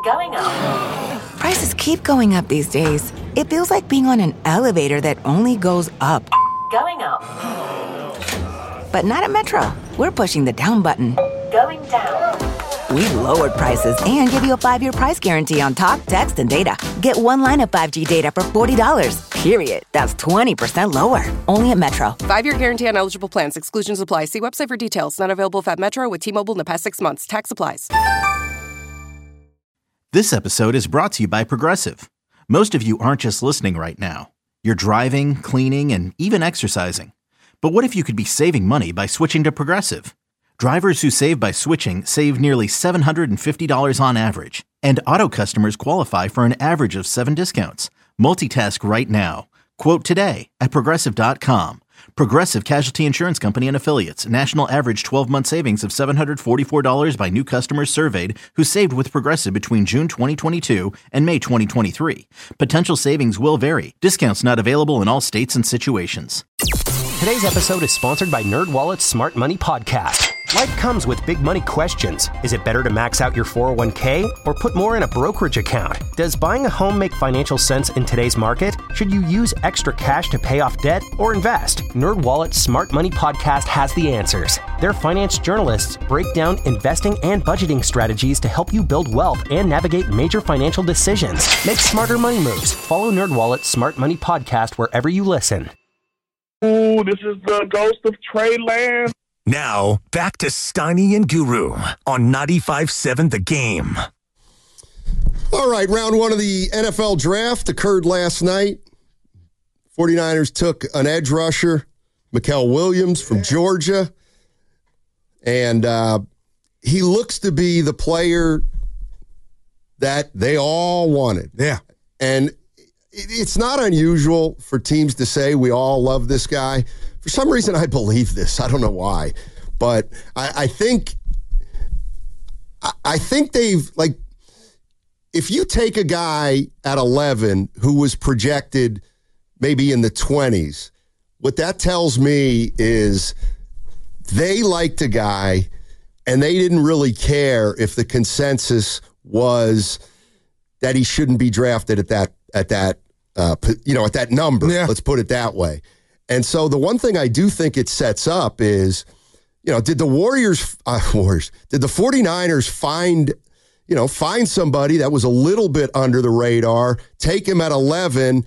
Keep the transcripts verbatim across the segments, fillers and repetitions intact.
Going up. Prices keep going up these days. It feels like being on an elevator that only goes up. Going up. But not at Metro. We're pushing the down button. Going down. We've lowered prices and give you a five-year price guarantee on talk, text, and data. Get one line of five G data for forty dollars. Period. That's twenty percent lower. Only at Metro. Five-year guarantee on eligible plans. Exclusions apply. See website for details. Not available at Metro with T-Mobile in the past six months. Tax applies. This episode is brought to you by Progressive. Most of you aren't just listening right now. You're driving, cleaning, and even exercising. But what if you could be saving money by switching to Progressive? Drivers who save by switching save nearly seven hundred fifty dollars on average. And auto customers qualify for an average of seven discounts. Multitask right now. Quote today at Progressive dot com. Progressive Casualty Insurance Company and Affiliates. National average twelve-month savings of seven hundred forty-four dollars by new customers surveyed who saved with Progressive between June twenty twenty-two and May twenty twenty-three. Potential savings will vary. Discounts not available in all states and situations. Today's episode is sponsored by NerdWallet's Smart Money Podcast. Life comes with big money questions. Is it better to max out your four oh one k or put more in a brokerage account? Does buying a home make financial sense in today's market? Should you use extra cash to pay off debt or invest? NerdWallet's Smart Money Podcast has the answers. Their finance journalists break down investing and budgeting strategies to help you build wealth and navigate major financial decisions. Make smarter money moves. Follow NerdWallet's Smart Money Podcast wherever you listen. Ooh, this is the ghost of Trey Lance. Now, back to Steiny and Guru on ninety-five point seven The Game. All right, round one of the N F L draft occurred last night. 49ers took an edge rusher, Mikael Williams from Georgia. And uh, he looks to be the player that they all wanted. Yeah. And it's not unusual for teams to say we all love this guy. For some reason, I believe this. I don't know why. But I, I think I think they've, like, if you take a guy at eleven who was projected maybe in the twenties, what that tells me is they liked a guy and they didn't really care if the consensus was that he shouldn't be drafted at that at that uh, you know at that number. Yeah. Let's put it that way. And so the one thing I do think it sets up is, you know, did the Warriors uh, Warriors did the 49ers find you know find somebody that was a little bit under the radar, take him at eleven,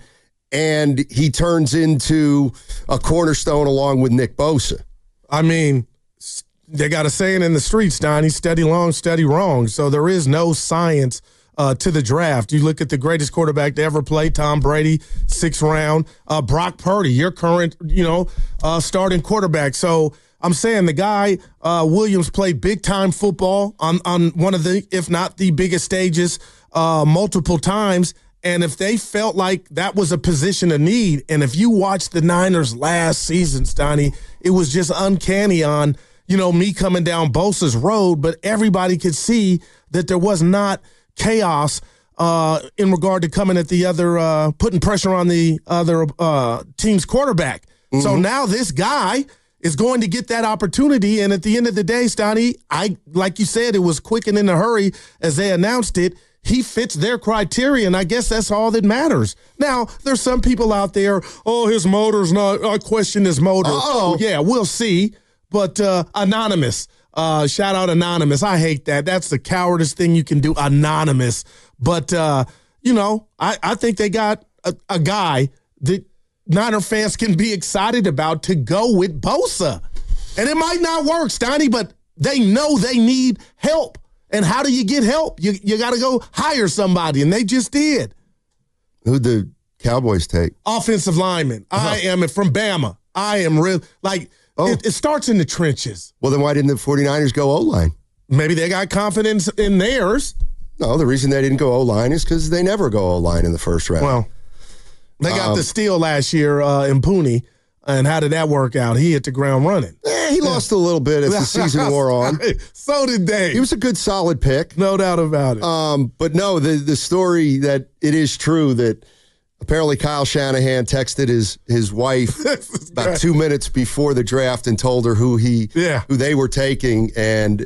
and he turns into a cornerstone along with Nick Bosa? I mean, they got a saying in the streets, Donnie, steady long, steady wrong. So there is no science uh, to the draft. You look at the greatest quarterback to ever play, Tom Brady, sixth round. Uh, Brock Purdy, your current, you know, uh, starting quarterback. So I'm saying the guy, uh, Williams, played big-time football on, on one of the, if not the biggest stages, uh, multiple times. And if they felt like that was a position of need, and if you watched the Niners last season, Stoney, it was just uncanny on, you know, me coming down Bosa's road, but everybody could see that there was not chaos uh, in regard to coming at the other, uh, putting pressure on the other uh, team's quarterback. Mm-hmm. So now this guy is going to get that opportunity, and at the end of the day, Stoney, I like you said, it was quick and in a hurry as they announced it. He fits their criteria, and I guess that's all that matters. Now, there's some people out there, oh, his motor's not, I question his motor. Oh, yeah, we'll see. But uh, Anonymous, uh, shout out Anonymous. I hate that. That's the cowardice thing you can do, Anonymous. But, uh, you know, I, I think they got a, a guy that Niner fans can be excited about to go with Bosa. And it might not work, Stoney, but they know they need help. And how do you get help? You you got to go hire somebody, and they just did. Who'd the Cowboys take? Offensive lineman. Uh-huh. I am from Bama. I am real. Like, oh. it, it starts in the trenches. Well, then why didn't the 49ers go O-line? Maybe they got confidence in theirs. No, the reason they didn't go O-line is because they never go O-line in the first round. Well, they got um, the steal last year uh, in Pooney. And how did that work out? He hit the ground running. Eh, he yeah. lost a little bit as the season wore on. So did they. He was a good, solid pick. No doubt about it. Um, but no, the, the story that it is true that apparently Kyle Shanahan texted his his wife about two minutes before the draft and told her who he yeah. who they were taking, and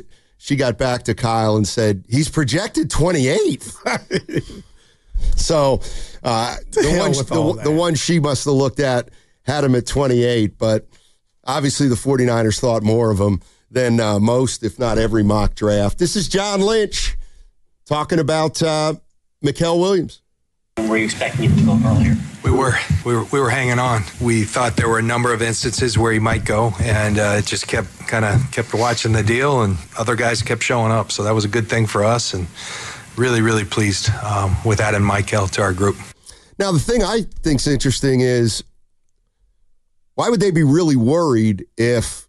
she got back to Kyle and said, he's projected twenty-eighth. So uh, the, one, the, the one she must have looked at had him at twenty-eight, but obviously the 49ers thought more of him than uh, most, if not every mock draft. This is John Lynch talking about uh, Mykel Williams. Were you expecting him to go earlier? We were. We were we were hanging on. We thought there were a number of instances where he might go, and uh, just kept kind of kept watching the deal, and other guys kept showing up. So that was a good thing for us, and really, really pleased um, with adding Mykel to our group. Now, the thing I think's interesting is, why would they be really worried if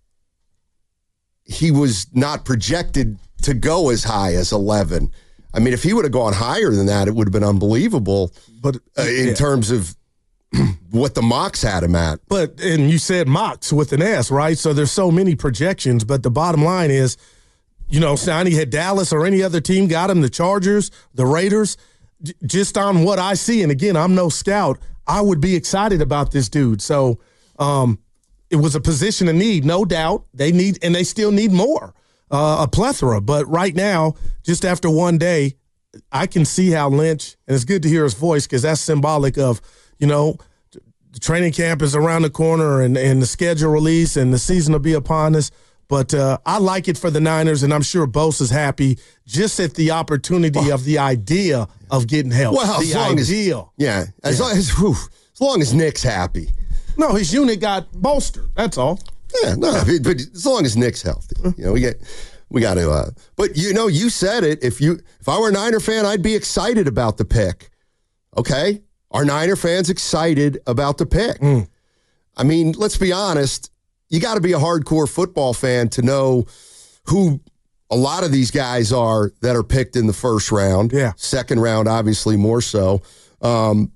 he was not projected to go as high as eleven? I mean, if he would have gone higher than that, it would have been unbelievable. But uh, in yeah. terms of what the mocks had him at. But, and you said mocks with an S, right? So there's so many projections, but the bottom line is, you know, Sonny, had Dallas or any other team got him, the Chargers, the Raiders, j- just on what I see, and again, I'm no scout, I would be excited about this dude. So um, it was a position of need, no doubt. They need, and they still need more. Uh, a plethora, but right now, just after one day, I can see how Lynch, and it's good to hear his voice because that's symbolic of, you know, the training camp is around the corner and, and the schedule release and the season will be upon us. But uh, I like it for the Niners, and I'm sure Bose is happy just at the opportunity well, of the idea of getting help. Well, the as long idea. As, yeah, as, yeah. Long as, whew, as long as Nick's happy. No, his unit got bolstered. That's all. Yeah, no, but as long as Nick's healthy, you know, we get, we got to. Uh, but you know, you said it. If you, if I were a Niner fan, I'd be excited about the pick. Okay, are Niner fans excited about the pick? Mm. I mean, let's be honest. You got to be a hardcore football fan to know who a lot of these guys are that are picked in the first round. Yeah, second round, obviously more so. Um,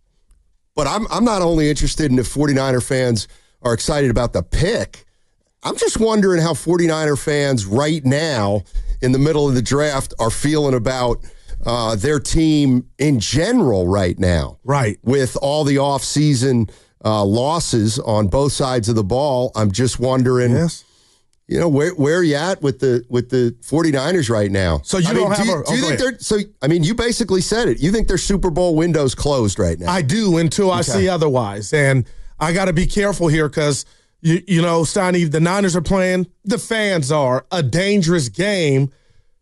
but I'm I'm not only interested in if 49er fans are excited about the pick. I'm just wondering how 49er fans right now in the middle of the draft are feeling about uh, their team in general right now. Right. With all the offseason uh, losses on both sides of the ball, I'm just wondering, yes. you know, where where are you at with the with the 49ers right now? So you I don't mean, have do you, a, do you oh, think they're so I mean, you basically said it. You think their Super Bowl window's closed right now? I do until I okay. see otherwise. And I got to be careful here because, you, you know, Steiny, the Niners are playing, the fans are, a dangerous game.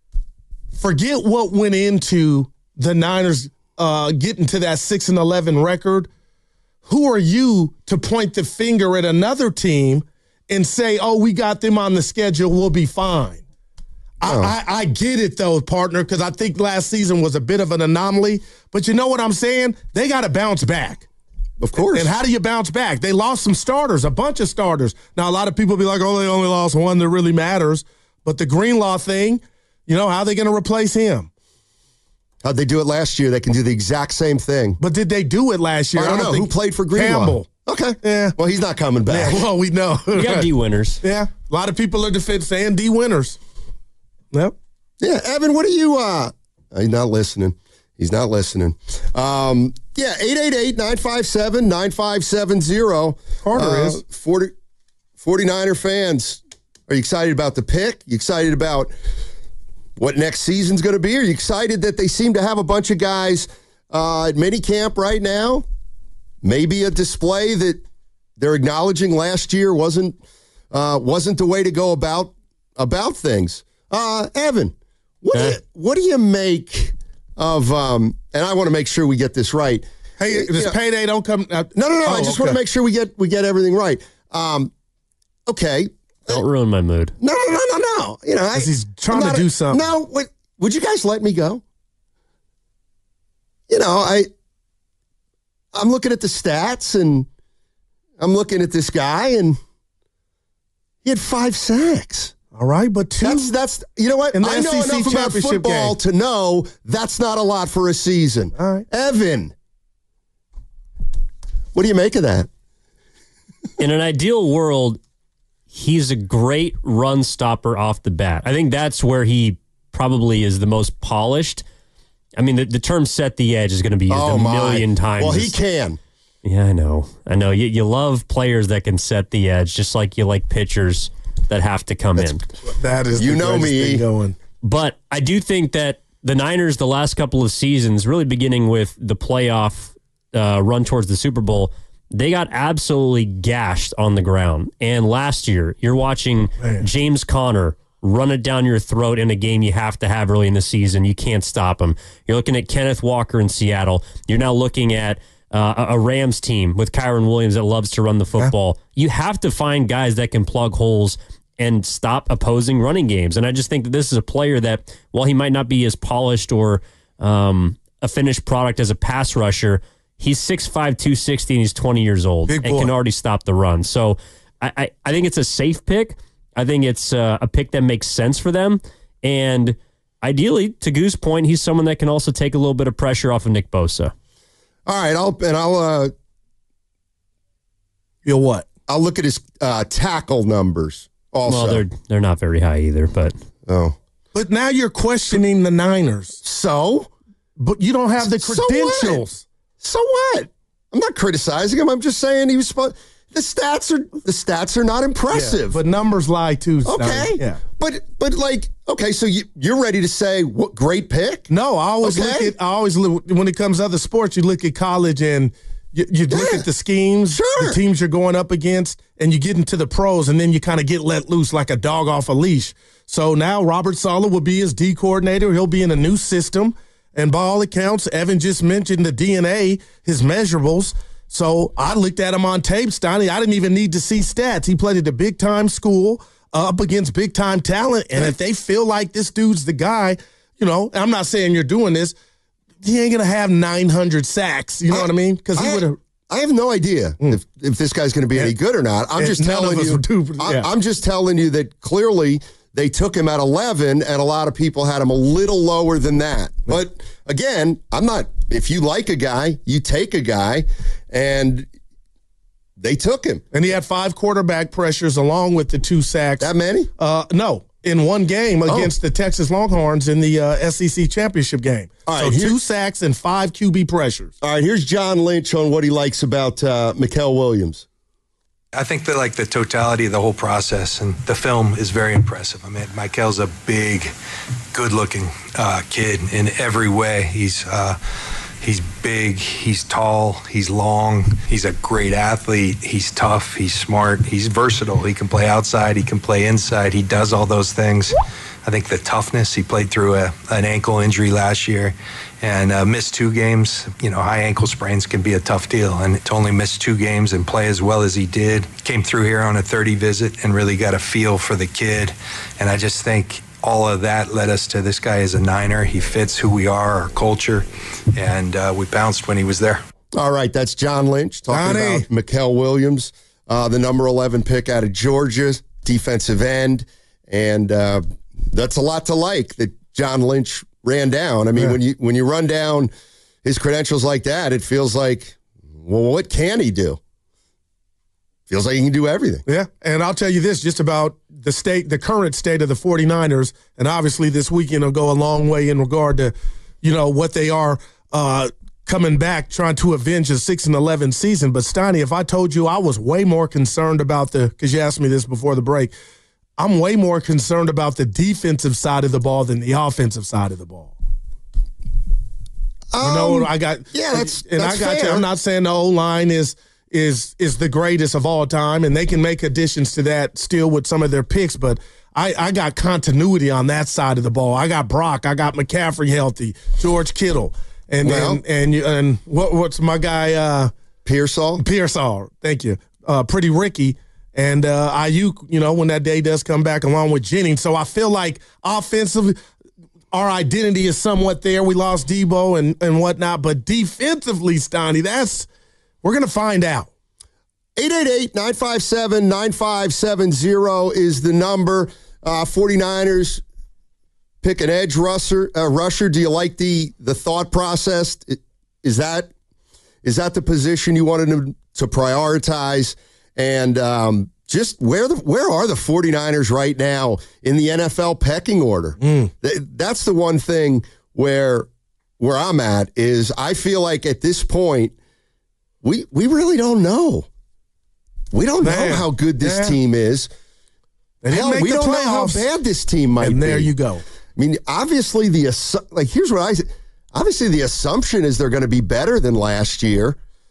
Forget what went into the Niners uh, getting to that six and eleven record. Who are you to point the finger at another team and say, oh, we got them on the schedule, we'll be fine? Oh. I, I, I get it, though, partner, because I think last season was a bit of an anomaly. But you know what I'm saying? They got to bounce back. Of course. And how do you bounce back? They lost some starters, a bunch of starters. Now, a lot of people be like, oh, they only lost one that really matters. But the Greenlaw thing, you know, how are they going to replace him? How'd they do it last year? They can do the exact same thing. But did they do it last year? I don't, I don't know. Who played for Greenlaw? Campbell. Okay. Yeah. Well, he's not coming back. Yeah, well, we know. You got D winners. Yeah. A lot of people are defense saying D winners. Yep. Yeah. Evan, what are you, uh, he's not listening. He's not listening. Um, yeah, eight eight eight, nine five seven, nine five seven zero. Carter uh, is. forty, 49er fans, are you excited about the pick? You excited about what next season's going to be? Are you excited that they seem to have a bunch of guys uh, at minicamp right now? Maybe a display that they're acknowledging last year wasn't uh, wasn't the way to go about about things. Uh, Evan, what, huh? do you, what do you make of, um, and I want to make sure we get this right. Hey, this you know, payday don't come. Uh, no, no, no. Oh, I just okay. want to make sure we get we get everything right. Um, okay. Don't ruin my mood. No, no, no, no, no. You know, I, he's trying to do a, something. No, wait, would you guys let me go? You know, I, I'm looking at the stats and I'm looking at this guy and he had five sacks. All right, but two. That's, that's you know what? In the I know S E C enough about football game. to know that's not a lot for a season. All right. Evan, what do you make of that? In an ideal world, he's a great run stopper off the bat. I think that's where he probably is the most polished. I mean, the, the term set the edge is going to be used oh a my. million times. Well, he can. Yeah, I know. I know. You, you love players that can set the edge, just like you like pitchers that have to come That's, in. That is you the know me thing going. But I do think that the Niners, the last couple of seasons, really beginning with the playoff uh, run towards the Super Bowl, they got absolutely gashed on the ground. And last year, you're watching Man. James Conner run it down your throat in a game you have to have early in the season. You can't stop him. You're looking at Kenneth Walker in Seattle. You're now looking at uh, a Rams team with Kyron Williams that loves to run the football. Yeah. You have to find guys that can plug holes and stop opposing running games. And I just think that this is a player that, while he might not be as polished or um, a finished product as a pass rusher, he's six five, two sixty, and he's twenty years old and can already stop the run. So I, I, I think it's a safe pick. I think it's uh, a pick that makes sense for them. And ideally, to Goo's point, he's someone that can also take a little bit of pressure off of Nick Bosa. All right, I'll and I'll uh, you'll what? I'll look at his uh, tackle numbers. Also, well, they're they're not very high either. But oh, but now you're questioning the Niners. So, but you don't have the credentials. So what? So what? I'm not criticizing him. I'm just saying he was supposed. The stats are the stats are not impressive. Yeah, but numbers lie too. Okay, yeah. But but like okay, so you you're ready to say what great pick? No, I always okay. look at I always look when it comes to other sports. You look at college and you, you yeah. look at the schemes, sure. the teams you're going up against, and you get into the pros, and then you kind of get let loose like a dog off a leash. So now Robert Saleh will be his D coordinator. He'll be in a new system, and by all accounts, Evan just mentioned the D N A, his measurables. So I looked at him on tape, Stoney. I didn't even need to see stats. He played at a big-time school uh, up against big-time talent. And if they feel like this dude's the guy, you know, I'm not saying you're doing this, he ain't going to have nine hundred sacks. You know I, what I mean? Because he would have. I have no idea mm. if, if this guy's going to be any good or not. I'm just telling you. Do, yeah. I'm just telling you that clearly they took him at eleven, and a lot of people had him a little lower than that. But again, I'm not. If you like a guy, you take a guy, and they took him. And he had five quarterback pressures along with the two sacks. That many? Uh, no, in one game against oh. the Texas Longhorns in the uh, S E C championship game. All right, so two sacks and five Q B pressures. All right, here's John Lynch on what he likes about uh, Mykel Williams. I think that like the totality of the whole process and the film is very impressive. I mean, Mykel's a big, good-looking uh, kid in every way. He's uh, he's big, he's tall, he's long, he's a great athlete, he's tough, he's smart, he's versatile. He can play outside, he can play inside, he does all those things. I think the toughness, he played through a, an ankle injury last year and uh, missed two games. You know, high ankle sprains can be a tough deal. And to only miss two games and play as well as he did, came through here on a thirty visit and really got a feel for the kid. And I just think all of that led us to this guy is a Niner. He fits who we are, our culture, and uh, we bounced when he was there. All right, that's John Lynch talking Johnny. about Mykel Williams, uh, the number eleven pick out of Georgia, defensive end. And uh, that's a lot to like that John Lynch ran down. I mean, yeah. when you when you run down his credentials like that, it feels like, well, what can he do? Feels like he can do everything. Yeah, and I'll tell you this, just about the state, the current state of the 49ers, and obviously this weekend will go a long way in regard to, you know, what they are uh, coming back, trying to avenge a six and eleven season. But, Stoney, if I told you I was way more concerned about the, because you asked me this before the break, I'm way more concerned about the defensive side of the ball than the offensive side of the ball. Um, you know, I got yeah, that's and that's I got fair. you. I'm not saying the O-line is is is the greatest of all time, and they can make additions to that still with some of their picks, but I, I got continuity on that side of the ball. I got Brock, I got McCaffrey healthy, George Kittle, and well, and and, and what what's my guy uh, Pearsall? Pearsall, thank you. Uh, Pretty Ricky. And uh, Ayuk, you know, when that day does come back along with Jennings. So I feel like offensively, our identity is somewhat there. We lost Debo and, and whatnot. But defensively, Stoney, that's, we're going to find out. eight eight eight, nine five seven, nine five seven zero is the number. Uh, 49ers pick an edge rusher. Uh, rusher. Do you like the the thought process? Is that is that the position you wanted to, to prioritize? And um, just where the where are the 49ers right now in the N F L pecking order? Mm. That's the one thing where where I'm at is I feel like at this point we we really don't know. We don't Man. know how good this yeah. team is. They didn't Hell, make we the don't know how playoffs. bad this team might And be. there you go. I mean, obviously the assu- like here's what I say. Obviously the assumption is they're going to be better than last year,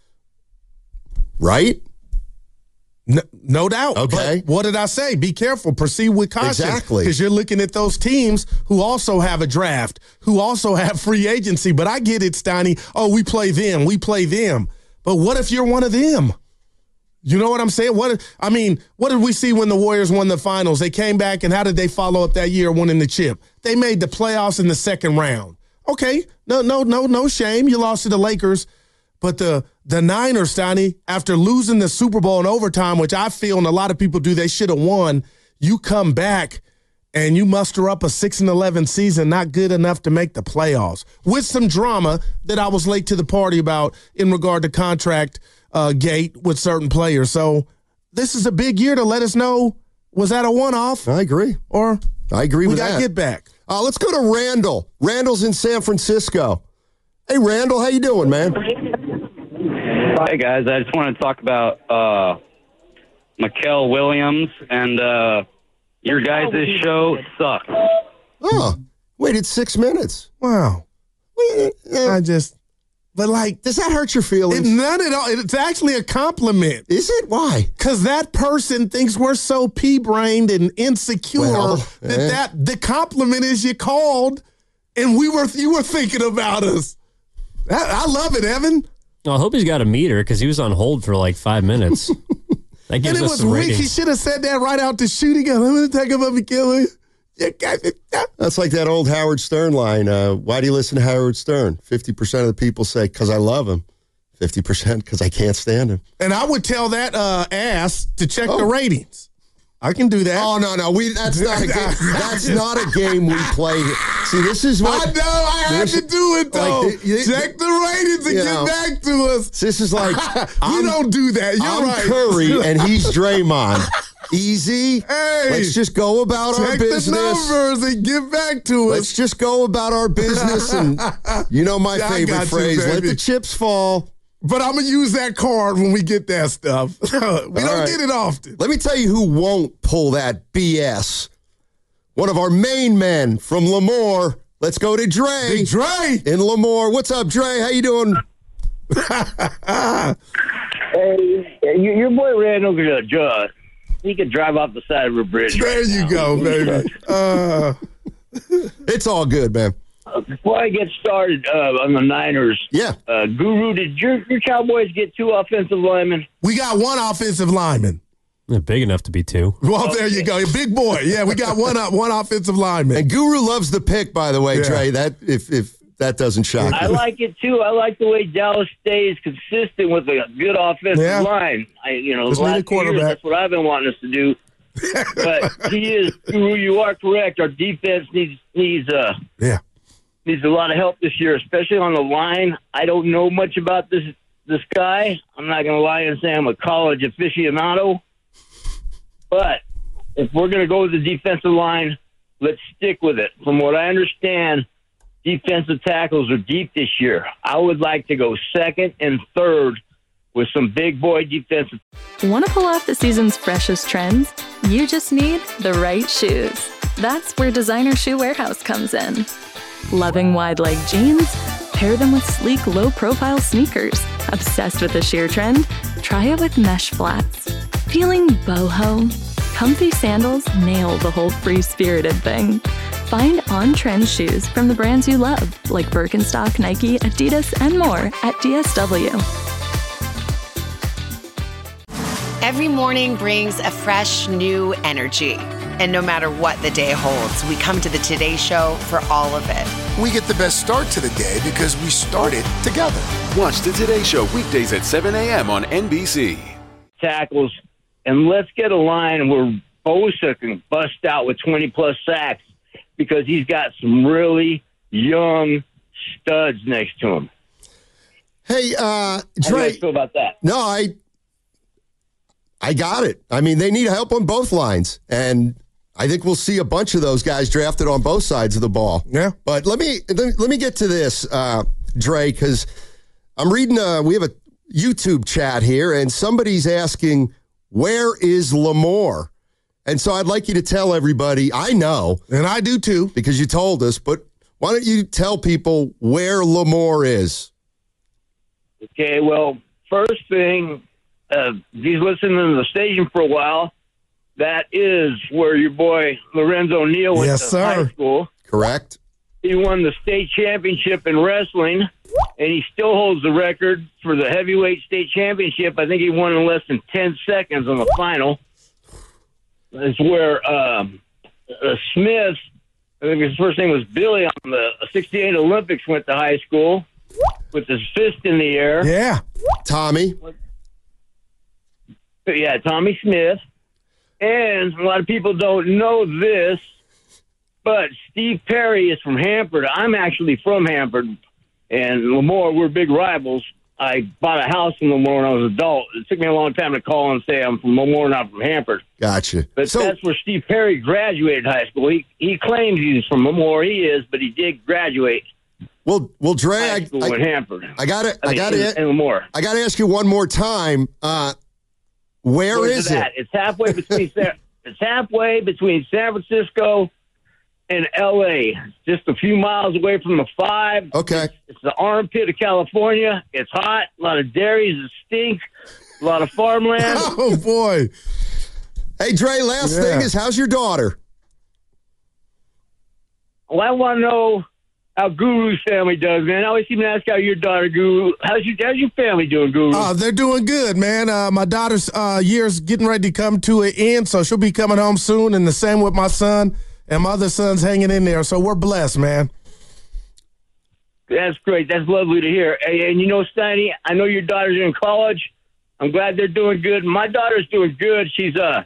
right? No, no doubt. Okay. But what did I say? Be careful. Proceed with caution. Exactly. Because you're looking at those teams who also have a draft, who also have free agency. But I get it, Steiny. Oh, we play them. We play them. But what if you're one of them? You know what I'm saying? What I mean, what did we see when the Warriors won the finals? They came back, and how did they follow up that year winning the chip? They made the playoffs in the second round. Okay, no, no, no, no shame. You lost to the Lakers. But the the Niners, Steiny, after losing the Super Bowl in overtime, which I feel and a lot of people do, they should have won, you come back and you muster up a six and eleven season, not good enough to make the playoffs, with some drama that I was late to the party about in regard to contract uh, gate with certain players. So this is a big year to let us know, was that a one-off? I agree. Or I agree we with got that. to get back. Uh, let's go to Randall. Randall's in San Francisco. Hey, Randall, how you doing, man? Hi, guys. I just want to talk about uh, Mikael Williams, and uh, your guys' show sucks. Oh, waited six minutes. Wow. I just, but like, does that hurt your feelings? It, none at all. It's actually a compliment. Is it? Why? Because that person thinks we're so pea-brained and insecure Well, that, eh. that the compliment is you called, and we were you were thinking about us. I, I love it, Evan. I hope he's got a meter because he was on hold for like five minutes. That gives And it us was some weak. He ratings. should have said that right out the chute. He goes, I'm going to take him up and kill him. That's like that old Howard Stern line. Uh, why do you listen to Howard Stern? fifty percent of the people say, because I love him. fifty percent because I can't stand him. And I would tell that uh, ass to check the ratings. I can do that. Oh, no, no. We That's not a game. That's not a game we play. See, this is what... I know. I had this- to do it, though. like, the- you- check the ratings and you get know, back to us. This is like... you I'm- don't do that. You're I'm right. Curry, and he's Draymond. Easy. Hey, Let's just go about our check business. the numbers and get back to us. Let's just go about our business. And you know my Yeah, I favorite got you, phrase, let baby. the chips fall. But I'm going to use that card when we get that stuff. we don't right. get it often. Let me tell you who won't pull that B S. One of our main men from Lemoore. Let's go to Dre. Big Dre. In Lemoore. What's up, Dre? How you doing? Hey, you, your boy Randall could adjust. He could drive off the side of a bridge. There right you now. go, baby. Uh, It's all good, man. Uh, before I get started uh, on the Niners, Yeah. uh, Guru, did your, your Cowboys get two offensive linemen? we got one offensive lineman. They're big enough to be two. Well, there you go. Big boy. Yeah, we got one up, one offensive lineman. And Guru loves the pick, by the way, Yeah. Dre. That if if that doesn't shock I you. like it too. I like the way Dallas stays consistent with a good offensive Yeah. line. I, you know, Just the need a last few years, quarterback. that's what I've been wanting us to do. But he is, Guru, you are correct. Our defense needs needs uh Yeah. needs a lot of help this year, especially on the line. I don't know much about this this guy. I'm not going to lie and say I'm a college aficionado. But if we're going to go with the defensive line, let's stick with it. From what I understand, defensive tackles are deep this year. I would like to go second and third with some big boy defensive. Want to pull off the season's freshest trends? You just need the right shoes. That's where Designer Shoe Warehouse comes in. Loving wide leg jeans? Pair them with sleek, low profile sneakers. Obsessed with the sheer trend? Try it with mesh flats. Feeling boho? Comfy sandals nail the whole free spirited thing. Find on-trend shoes from the brands you love, like Birkenstock, Nike, Adidas, and more at D S W. Every morning brings a fresh, new energy. And no matter what the day holds, we come to the Today Show for all of it. We get the best start to the day because we started together. Watch the Today Show weekdays at seven a.m. on N B C. Tackles, and let's get a line where Bosa can bust out with twenty-plus sacks because he's got some really young studs next to him. Hey, uh, How do you Dre. guys feel about that? No, I I got it. I mean, they need help on both lines. And I think we'll see a bunch of those guys drafted on both sides of the ball. Yeah. But let me let, let me get to this, uh, Dre, because I'm reading, uh, we have a YouTube chat here, and somebody's asking, where is Lemoore? And so I'd like you to tell everybody, I know. And I do too. Because you told us, but why don't you tell people where Lemoore is? Okay, well, first thing, uh, if he's listening to the station for a while, that is where your boy Lorenzo Neal went Yes, to sir. high school. Correct. He won the state championship in wrestling, and he still holds the record for the heavyweight state championship. I think he won in less than ten seconds on the final. That's where um, uh, Smith, I think his first name was Billy, on the sixty-eight Olympics, went to high school with his fist in the air. Yeah. Tommy. Yeah, Tommy Smith. And a lot of people don't know this, but Steve Perry is from Hanford. I'm actually from Hanford, and Lemoore, we're big rivals. I bought a house in Lemoore when I was an adult. It took me a long time to call and say I'm from Lemoore, not from Hanford. Gotcha. But So- that's where Steve Perry graduated high school. He he claims he's from Lemoore. He is, but he did graduate Well, well, Dre, high I, school I, in Hanford. I got to, I I mean, got in, to, in Lemoore. I got to ask you one more time. Uh, where Where's is it it? at? It's halfway between San, it's halfway between San Francisco and L A. It's just a few miles away from the five. Okay. It's, it's the armpit of California. It's hot. A lot of dairies that stink. A lot of farmland. Oh, boy. Hey, Dre, last Yeah. thing is, how's your daughter? Well, I want to know how Guru's family does, man. I always seem to ask how your daughter, Guru. How's your, how's your family doing, Guru? Uh, they're doing good, man. Uh, my daughter's uh, year's getting ready to come to an end, so she'll be coming home soon, and the same with my son, and my other son's hanging in there, so we're blessed, man. That's great. That's lovely to hear. Hey, and you know, Steiny, I know your daughter's in college. I'm glad they're doing good. My daughter's doing good. She's uh,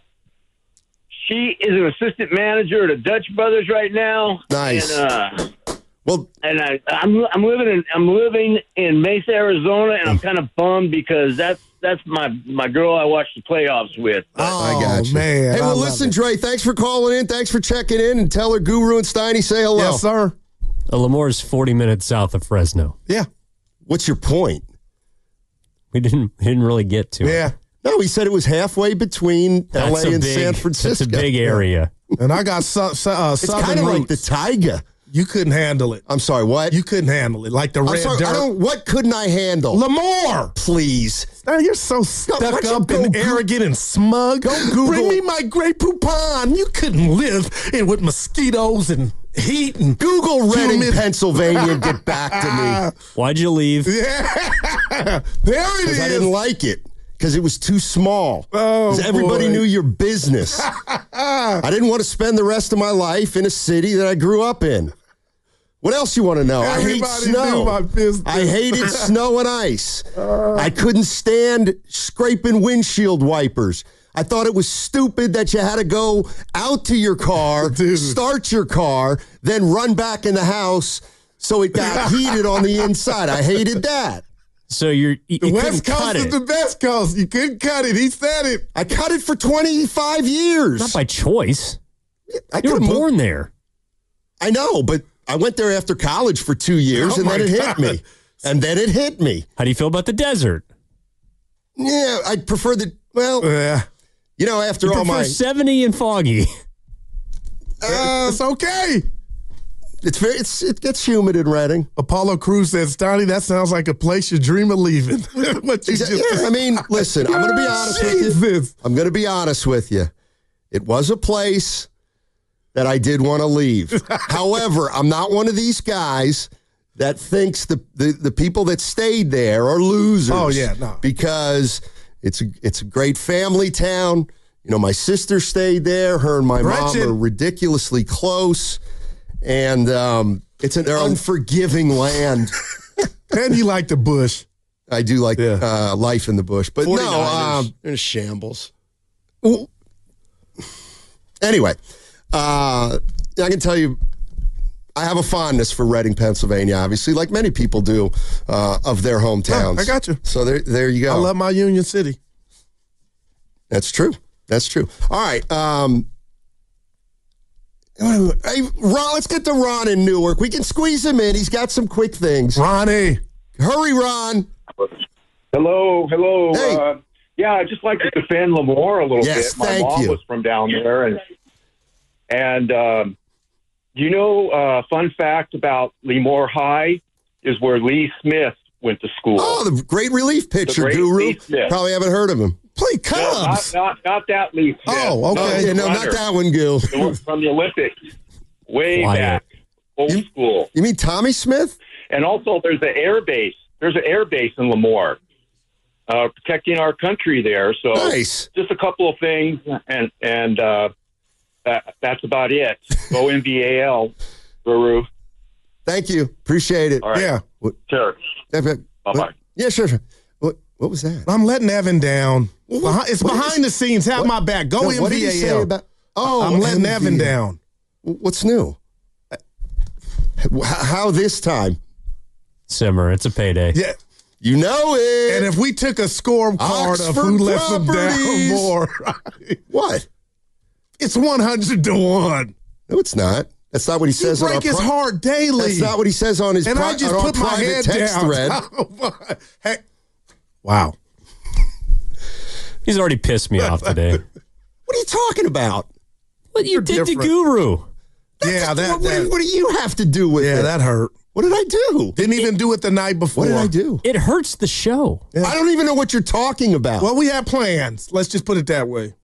she is an assistant manager at a Dutch Brothers right now. Nice. And, uh, well, and I, I'm I'm living in I'm living in Mesa, Arizona, and I'm kind of bummed because that's that's my my girl I watched the playoffs with. I got you. Oh, man, Hey, I well, love listen, it. Dre, thanks for calling in. Thanks for checking in, and tell her Guru and Steiny say hello. Yes, sir. Uh, Lemoore's forty minutes south of Fresno. Yeah. What's your point? We didn't we didn't really get to it. Yeah. No, he said it was halfway between L That's A a and big- San Francisco. That's a big area. And I got su- su- uh, It's southern kind of like the roots. Tyga. You couldn't handle it. I'm sorry, what? You couldn't handle it. Like the I'm red sorry, I dirt. don't, what couldn't I handle? Lemoore. Please. Now you're so stuck why don't you up go and Goo- arrogant and smug. Go Google- Bring me my Grey Poupon. You couldn't live in with mosquitoes and heat and Google Reading, humid- Pennsylvania, and get back to me. Why'd you leave? Yeah. There it Because I is. didn't like it. Because it was too small. Oh, 'Cause everybody boy. knew your business. I didn't want to spend the rest of my life in a city that I grew up in. What else you want to know? I hate Everybody snow. knew my business. I hated snow and ice. I couldn't stand scraping windshield wipers. I thought it was stupid that you had to go out to your car, Dude. start your car, then run back in the house so it got heated on the inside. I hated that. So you're you, The you West couldn't Coast cut is it. the best coast. You couldn't cut it. He said it. I cut it for twenty-five years. Not by choice. I You were could've moved- born there. I know, but I went there after college for two years, Oh and then my it God. hit me. And then it hit me. How do you feel about the desert? Yeah, I prefer the, well, Yeah. you know, after You all prefer my, seventy and foggy. uh, It's okay. it's very, it's, it gets humid in Reading. Apollo Crews says, Donnie, that sounds like a place you dream of leaving. What you just Yeah, I mean, listen, I'm going to be honest with you. Jesus. I'm going to be honest with you. It was a place that I did want to leave. However, I'm not one of these guys that thinks the, the, the people that stayed there are losers. Oh, yeah, no. Because it's a, it's a great family town. You know, my sister stayed there. Her and my mom Gretchen. are ridiculously close. And um, it's an unforgiving land. And you like the bush. I do like Yeah. uh, life in the bush. But no, forty-niners um, in a shambles. anyway, uh, I can tell you, I have a fondness for Reading, Pennsylvania, obviously, like many people do uh, of their hometowns. I got you. So there, there you go. I love my Union City. That's true. That's true. All right. Um, hey, Ron, let's get to Ron in Newark. We can squeeze him in. He's got some quick things. Ronnie. Hurry, Ron. Hello, hello. Hey. Uh, Yeah, I'd just like to defend Lemoore a little Yes, bit. My thank mom you. was from down there, and and um, you know, uh, fun fact about Lemoore High is where Lee Smith went to school. Oh, the great relief pitcher, great Guru. Lee Smith. Probably haven't heard of him. Play No, not, Cubs. not not that Lee Smith. Oh, okay. No, Yeah, no, not runner. that one, Gil. The one from the Olympics, way Quiet. back, old You- school. You mean Tommy Smith? And also, there's an air base. There's an air base in Lemoore, uh, protecting our country there. So, Nice. just a couple of things, and and uh, that, that's about it. Go N B A L, Guru. Thank you. Appreciate it. All right. Yeah. What, Sure. what- Bye-bye. Yeah, sure, sure. What, what was that? I'm letting Evan down. Well, what- Behi- it's what behind is- the scenes. Have what- my back. Go No, what did he M V A say L. about? Oh, I'm letting M V A L. Evan down. What's new? H- How this time? Simmer. It's a payday. Yeah. You know it. And if we took a scorecard of Oxford who left them down Properties. more, What? it's one hundred to one. No, it's not. That's not what he You says on our break his pri- heart daily. That's not what he says on his And pri- I just on our put my private head text down. thread. Hey. Wow. He's already pissed me off today. What are you talking about? What you You're did different. to Guru. Yeah, that, what, what, that do- what do you have to do with yeah, it? that hurt. What did I do? Didn't even do it the night before. What did I do? It hurts the show. I don't even know what you're talking about. Well, we had plans. Let's just put it that way.